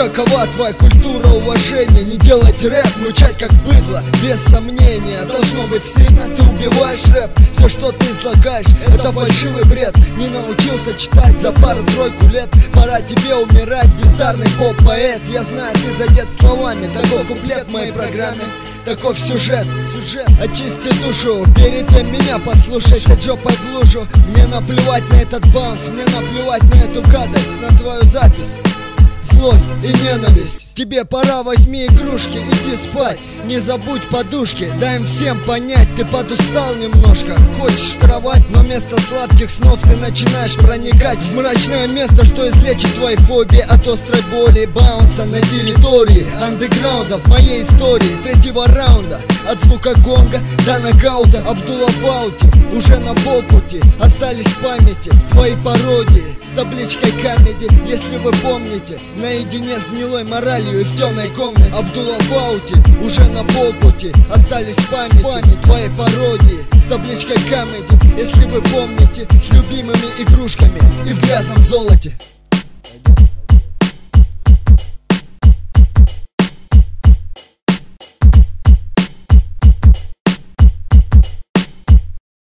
какова твоя культура уважения? Не делать рэп, мучать как быдло, без сомнения. Должно быть стыдно, ты убиваешь рэп. Все, что ты излагаешь, это фальшивый бред. Не научился читать за пару-тройку лет. Пора тебе умирать, бездарный поп-поэт. Я знаю, ты задет словами, такой куплет в моей программе, таков сюжет. Очисти душу, перед тем меня послушайся жопой в лужу. Мне наплевать на этот баунс, мне наплевать на эту гадость, на твою запись, злость и ненависть. Тебе пора, возьми игрушки, иди спать. Не забудь подушки, дай им всем понять, ты подустал немножко. Хочешь в кровать, но вместо сладких снов ты начинаешь проникать в мрачное место, что излечит твои фобии от острой боли. Баунса на территории андеграунда в моей истории третьего раунда. От звука гонга до нокаута Абдулла в ауте, уже на полпути. Остались в памяти твои пародии с табличкой комеди. Если вы помните, наедине с гнилой моралью и в темной комнате. Абдулла в ауте, уже на полпути. Остались в памяти твои пародии с табличкой комеди. Если вы помните, с любимыми игрушками и в грязном золоте.